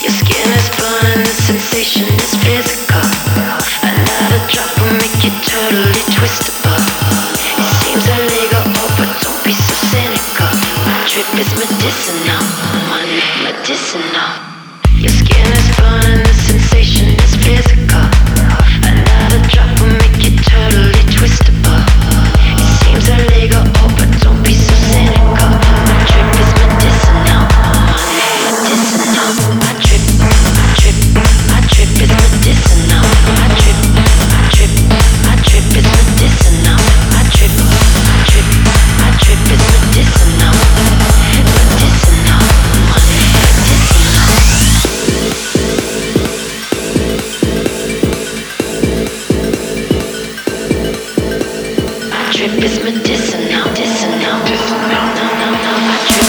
Your skin is burning, the sensation is physical. Another drop will make you totally twistable. It seems illegal, oh, but don't be so cynical. My trip is medicinal, medicinal. Your skin is burning, the sensation is physical. Another drop will make you totally twistable. It seems illegal, oh, but don't be so cynical. My trip is medicinal, medicinal. My trip is medicinal. My trip is medicinal. My trip is medicinal. Medicinal, my trip is medicinal, medicinal, medicinal. No, my trip,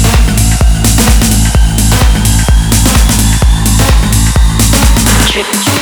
trip.